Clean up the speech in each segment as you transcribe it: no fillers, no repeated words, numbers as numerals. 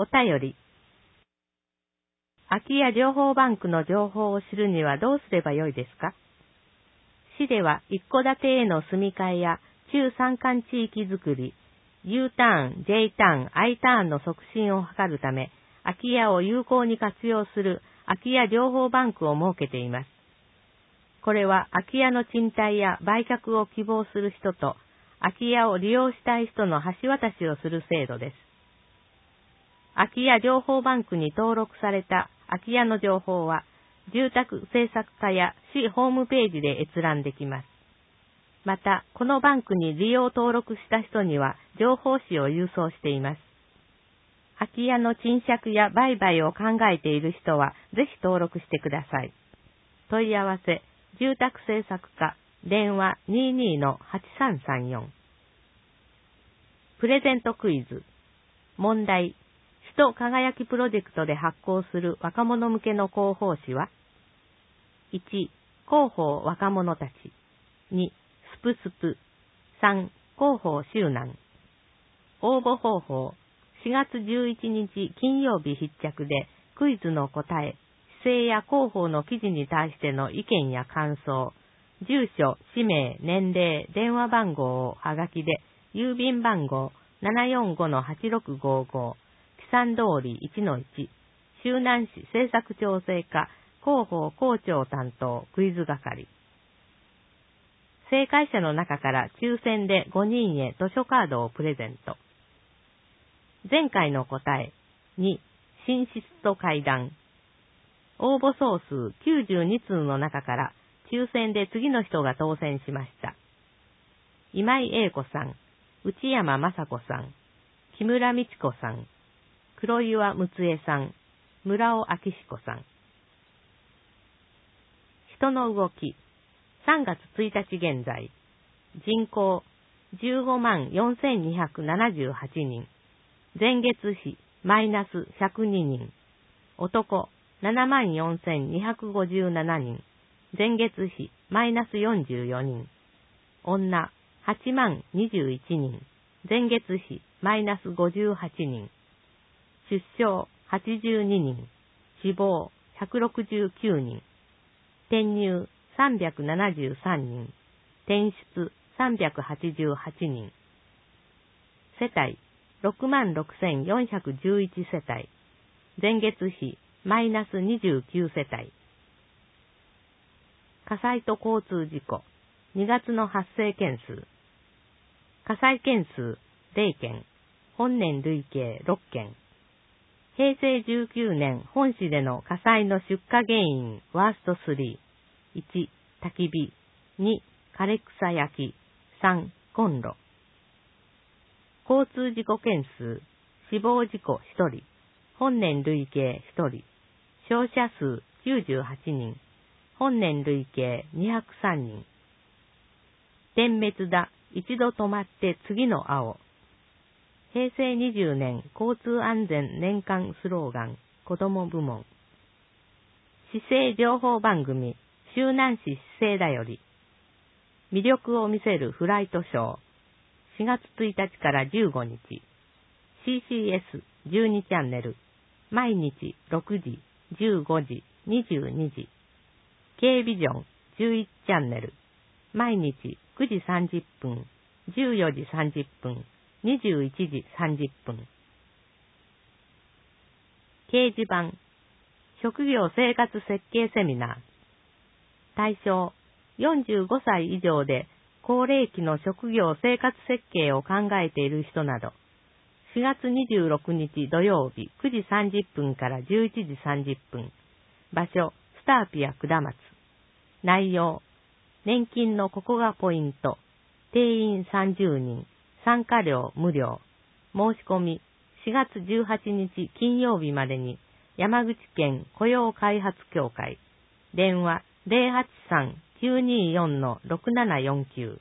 お便り。空き家情報バンクの情報を知るにはどうすればよいですか？市では一戸建てへの住み替えや中山間地域づくり、U ターン、J ターン、I ターンの促進を図るため、空き家を有効に活用する空き家情報バンクを設けています。これは空き家の賃貸や売却を希望する人と、空き家を利用したい人の橋渡しをする制度です。空き家情報バンクに登録された空き家の情報は、住宅政策課や市ホームページで閲覧できます。また、このバンクに利用登録した人には情報誌を郵送しています。空き家の賃借や売買を考えている人はぜひ登録してください。問い合わせ、住宅政策課、電話 22-8334。プレゼントクイズ。問題。首都輝きプロジェクトで発行する若者向けの広報誌は 1. 広報若者たち。2. スプスプ。3. 広報周南。応募方法。4月11日金曜日必着でクイズの答え、市政や広報の記事に対しての意見や感想、住所、氏名、年齢、電話番号をはがきで、郵便番号 745-8655、木山通り 1-1、周南市政策調整課、広報校長担当、クイズ係。正解者の中から抽選で5人へ図書カードをプレゼント。前回の答え、2、寝室と階段。応募総数92通の中から抽選で次の人が当選しました。今井英子さん、内山雅子さん、木村美智子さん、黒岩睦江さん、村尾明彦さん。人の動き。3月1日現在。人口154,278人。前月比マイナス102人。男74,257人。前月比マイナス44人。女80,021人。前月比マイナス58人。出生82人。死亡169人。転入373人。転出388人。世帯66,411世帯。前月比マイナス29世帯。火災と交通事故。2月の発生件数。火災件数0件。本年累計6件。平成19年本市での火災の出火原因ワースト3。1、焚き火。2、枯れ草焼き。3、コンロ。交通事故件数。死亡事故1人。本年累計1人。傷者数98人。本年累計203人。点滅だ。一度止まって次の青。平成20年交通安全年間スローガン子ども部門。市政情報番組周南市市政だより。魅力を見せるフライトショー。4月1日から15日。CCS12 チャンネル。毎日6時、15時、22時。K ビジョン11チャンネル。毎日9時30分、14時30分、21時30分。掲示板。職業生活設計セミナー。対象。45歳以上で高齢期の職業生活設計を考えている人など。4月26日土曜日9時30分から11時30分。場所、スターピア下松。内容。年金のここがポイント。定員30人。参加料無料。申し込み。4月18日金曜日までに山口県雇用開発協会。電話 083-924-6749。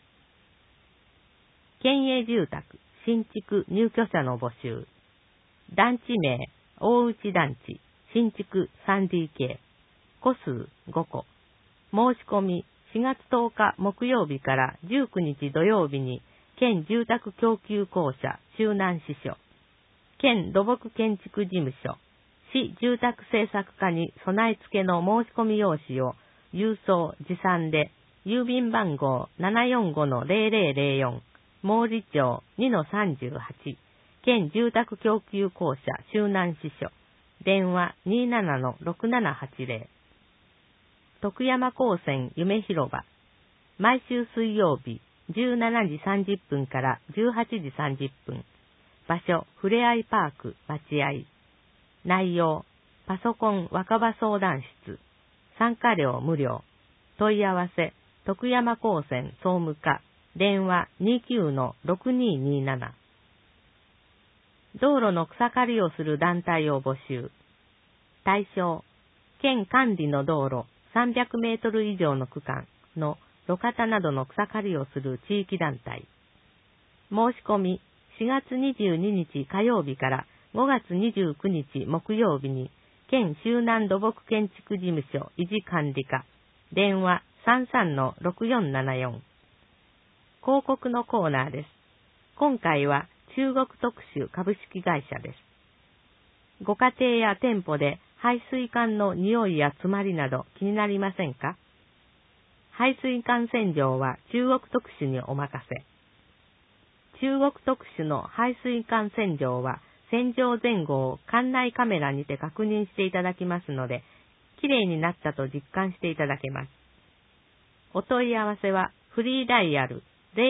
県営住宅新築入居者の募集。団地名大内団地新築 3DK。戸数5戸。申し込み4月10日木曜日から19日土曜日に県住宅供給公社周南支所。 県土木建築事務所、市住宅政策課に備え付けの申込用紙を郵送持参で、郵便番号 745-0004、毛利町 2-38、県住宅供給公社周南支所、電話 27-6780。徳山高専夢広場、毎週水曜日17時30分から18時30分。場所、ふれあいパーク、待合。内容、パソコン若葉相談室。参加料無料。問い合わせ、徳山高専総務課。電話 29-6227。道路の草刈りをする団体を募集。対象、県管理の道路300メートル以上の区間の路肩などの草刈りをする地域団体。申し込み、4月22日火曜日から5月29日木曜日に、県周南土木建築事務所維持管理課、電話 33-6474。広告のコーナーです。今回は中国特殊株式会社です。ご家庭や店舗で排水管の匂いや詰まりなど気になりませんか？排水管洗浄は中国特殊にお任せ。中国特殊の排水管洗浄は洗浄前後を館内カメラにて確認していただきますので、きれいになったと実感していただけます。お問い合わせはフリーダイヤル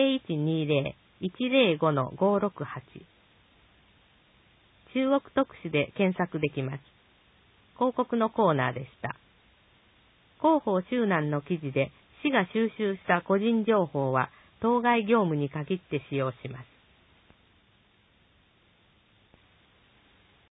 0120-105-568。中国特殊で検索できます。広告のコーナーでした。広報周南の記事で市が収集した個人情報は当該業務に限って使用します。